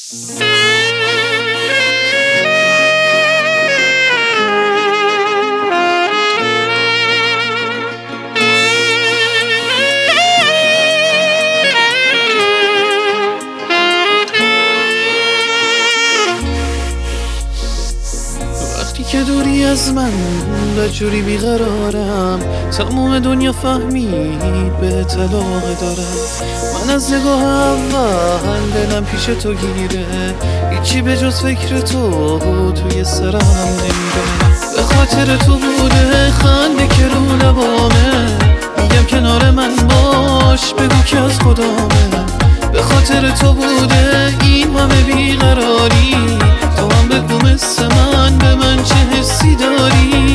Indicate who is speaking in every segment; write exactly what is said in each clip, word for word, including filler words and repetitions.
Speaker 1: که دوری از من بجوری بیقرارم، تموم دنیا فهمید به طلاق دارم. من از نگاه اول دلم پیش تو گیره، هیچی به جز فکر تو توی سرم نمیره. به خاطر تو بوده خنده که رو لبامه، میگم کنار من باش بگو که از خدامه. به خاطر تو بوده این همه بیقراری، تو هم بگو مثل من به من چه حسی داری.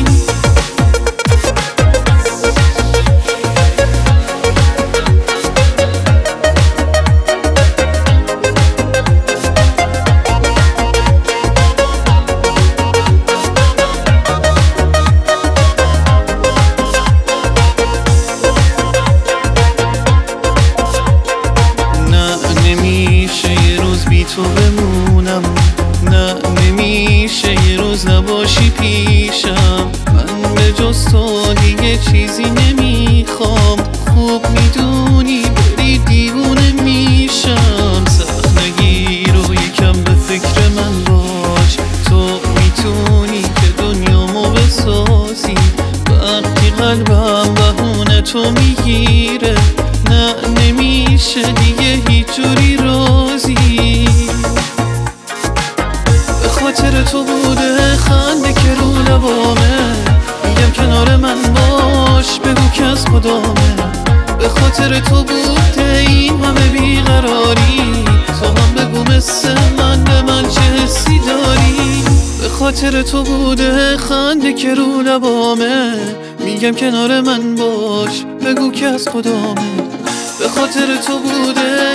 Speaker 1: تو بمونم، نه نمیشه یه روز نباشی پیشم. من به جز تو دیگه چیزی نمیخوام، خوب میدونی بری دیوونه میشم. سخت نگیر و یکم به فکر من باش، تو میتونی که دنیامو بسازی. وقتی قلبم بهونه تو میگیره، نه نمیشه دیگه هیچ جوری راضی. به خاطر تو بوده خنده که رو لبامه، میگم کنار من باش بگو که از خدامه. به خاطر تو بوده این همه بیقراری، تو هم بگو مثل من به من چه حسی داری. به خاطر تو بوده خنده که رو لبامه، میگم کنار من باش بگو که از خدامه. به خاطر تو بوده